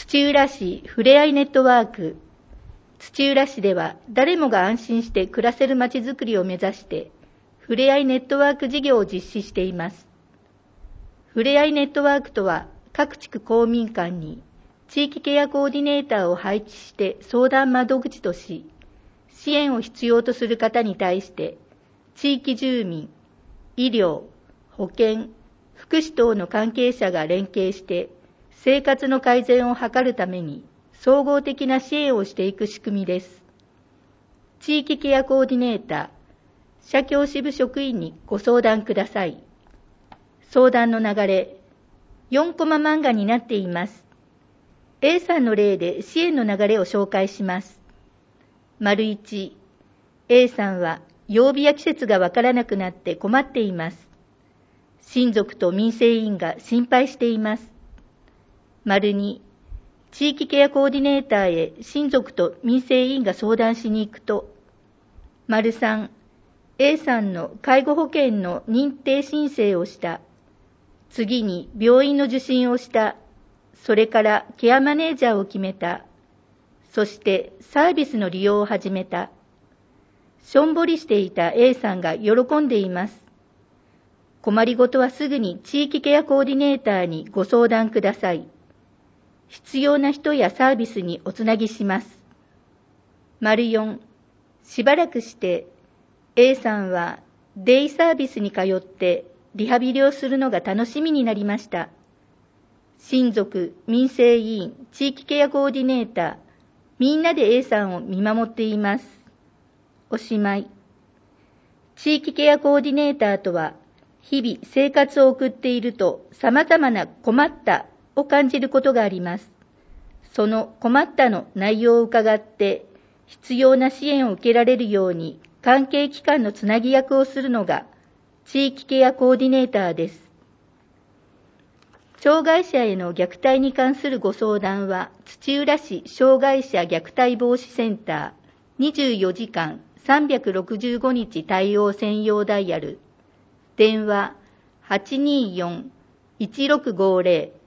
土浦市ふれあいネットワーク。土浦市では誰もが安心して暮らせるまちづくりを目指してふれあいネットワーク事業を実施しています。ふれあいネットワークとは、各地区公民館に地域ケアコーディネーターを配置して相談窓口とし、支援を必要とする方に対して地域住民、医療、保健、福祉等の関係者が連携して生活の改善を図るために総合的な支援をしていく仕組みです。地域ケアコーディネーター、社協支部職員にご相談ください。相談の流れ、4コマ漫画になっています。A さんの例で支援の流れを紹介します。1、A さんは曜日や季節がわからなくなって困っています。親族と民生委員が心配しています。2、地域ケアコーディネーターへ親族と民生委員が相談しに行くと。3、A さんの介護保険の認定申請をした。次に病院の受診をした。それからケアマネージャーを決めた。そしてサービスの利用を始めた。しょんぼりしていた A さんが喜んでいます。困りごとはすぐに地域ケアコーディネーターにご相談ください。必要な人やサービスにおつなぎします。4、しばらくして A さんはデイサービスに通ってリハビリをするのが楽しみになりました。親族、民生委員、地域ケアコーディネーター、みんなで A さんを見守っています。おしまい。地域ケアコーディネーターとは、日々生活を送っていると様々な困ったを感じることがあります。その困ったの内容を伺って必要な支援を受けられるように関係機関のつなぎ役をするのが地域ケアコーディネーターです。障害者への虐待に関するご相談は土浦市障害者虐待防止センター24時間365日対応専用ダイヤル電話 824-1650